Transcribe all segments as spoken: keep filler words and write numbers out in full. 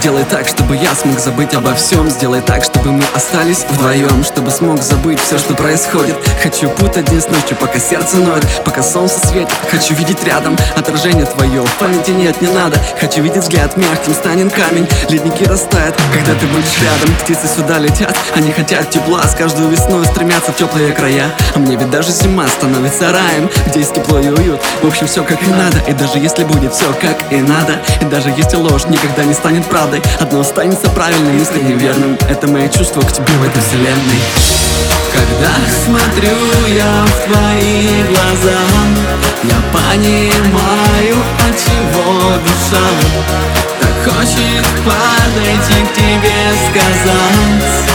Сделай так, чтобы я смог забыть обо всем. Сделай так, чтобы мы остались вдвоем, чтобы смог забыть все, что происходит. Хочу путать день с ночью, пока сердце ноет, пока солнце светит. Хочу видеть рядом отражение твое, в памяти нет, не надо. Хочу видеть взгляд, мягким станет камень. Ледники растают, когда ты будешь рядом. Птицы сюда летят, они хотят тепла. С каждой весной стремятся в теплые края. А мне ведь даже зима становится раем, где есть тепло и уют. В общем, все как и надо. И даже если будет все как и надо, и даже если ложь никогда не станет правдой, одно останется правильным, искренне верным. Это мои чувства к тебе в этой вселенной. Когда смотрю я в твои глаза, я понимаю, от чего душа так хочет подойти к тебе, сказать: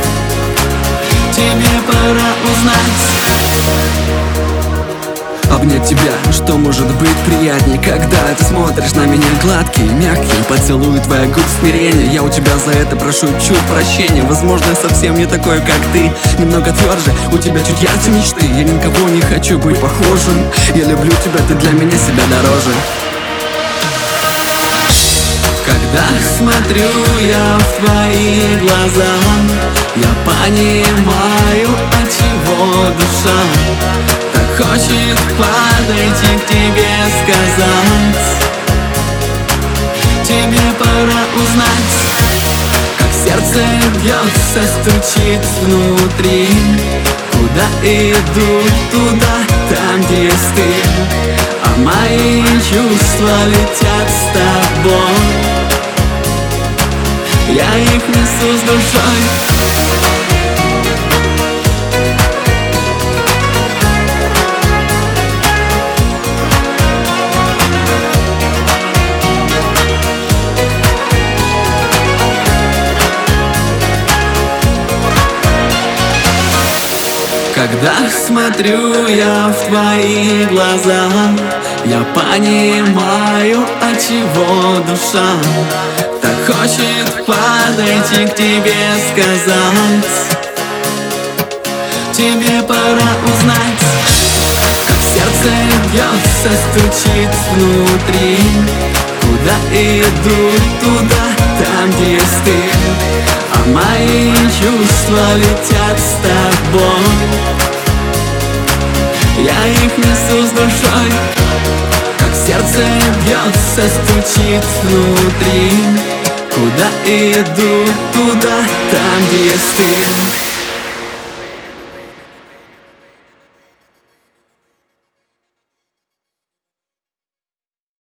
тебе пора узнать. Обнять тебя, что может быть приятнее, когда ты смотришь на меня гладкий, мягкий поцелуй твоя губ смирения. Я у тебя за это прошу чуть прощения. Возможно, я совсем не такой, как ты, немного тверже, у тебя чуть ярче мечты. Я никого не хочу быть похожим. Я люблю тебя, ты для меня себя дороже. Когда смотрю я в твои глаза, я понимаю, от чего душа так хочет подойти к тебе, сказать: тебе пора узнать. Как сердце бьется, стучит внутри. Куда иду, туда, там, где есть ты. А мои чувства летят с тобой. Я их несу с душой. Когда смотрю я в твои глаза, я понимаю, от чего душа так хочет подойти к тебе, сказать: тебе пора узнать. Как сердце бьется, стучит внутри. Куда иду, туда, там, где есть ты. А мои чувства летят с тобой. Я их несу с душой. Как сердце бьется, стучит внутри. Куда иду, туда, там, где есть ты.